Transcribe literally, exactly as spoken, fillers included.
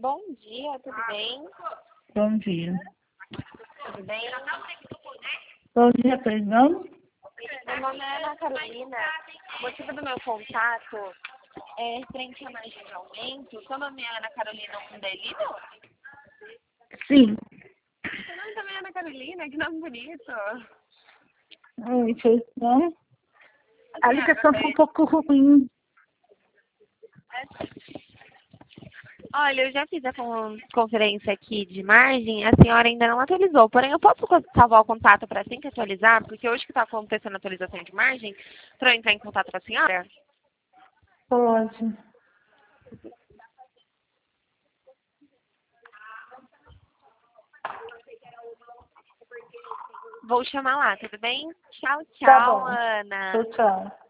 Bom dia, tudo bem? Bom dia. Tudo bem? Bom dia, presidão. Meu nome é Ana Carolina. O motivo do meu contato é frente à margem de aumento. Seu nome é Ana Carolina Undelino? Sim. Seu nome também é Ana Carolina? Que nome bonito. Oi, presidão. A Assim, ligação Ana, foi um pouco ruim. olha, eu já fiz a con- conferência aqui de margem, a senhora ainda não atualizou, porém eu posso co- salvar o contato para assim que atualizar, porque hoje que está acontecendo a atualização de margem, para eu entrar em contato com a senhora? Pode. Vou chamar lá, tudo bem? Tchau, Tá tchau, bom. Ana. Tchau, tchau.